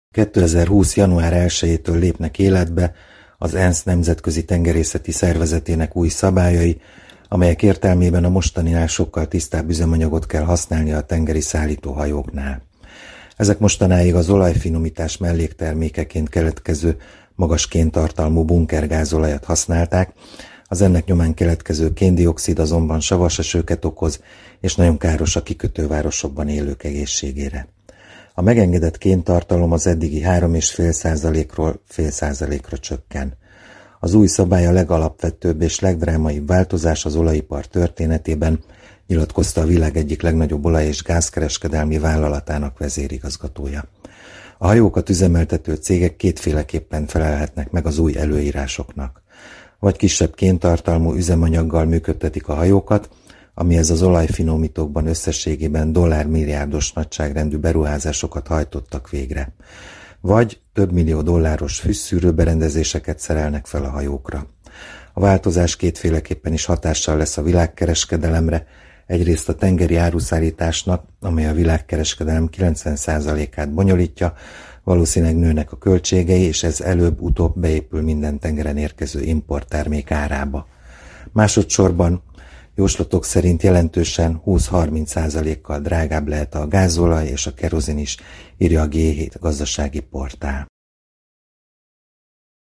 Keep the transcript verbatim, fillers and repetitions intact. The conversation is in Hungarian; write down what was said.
kétezer-húsz. január elsejétől lépnek életbe az ENSZ Nemzetközi Tengerészeti Szervezetének új szabályai, amelyek értelmében a mostaninál sokkal tisztább üzemanyagot kell használni a tengeri szállítóhajóknál. Ezek mostanáig az olajfinomítás melléktermékeként keletkező magas kéntartalmú bunkergázolajat használták, az ennek nyomán keletkező kén-dioxid azonban savasesőket okoz, és nagyon káros a kikötővárosokban élők egészségére. A megengedett kéntartalom az eddigi három egész öt százalékról fél százalékra csökken. Az új szabály a legalapvetőbb és legdrámaibb változás az olajipar történetében, nyilatkozta a világ egyik legnagyobb olaj- és gázkereskedelmi vállalatának vezérigazgatója. A hajókat üzemeltető cégek kétféleképpen felelhetnek meg az új előírásoknak. Vagy kisebb kéntartalmú üzemanyaggal működtetik a hajókat, amihez az olajfinomítókban összességében dollármilliárdos nagyságrendű beruházásokat hajtottak végre. Vagy több millió dolláros fűszűrő berendezéseket szerelnek fel a hajókra. A változás kétféleképpen is hatással lesz a világkereskedelemre, egyrészt a tengeri áruszállításnak, amely a világkereskedelem kilencven százalékát bonyolítja, valószínűleg nőnek a költségei, és ez előbb-utóbb beépül minden tengeren érkező importtermék árába. Másodszorban jóslatok szerint jelentősen húsz-harminc százalékkal drágább lehet a gázolaj és a kerozin is, írja a gé hét gazdasági portál.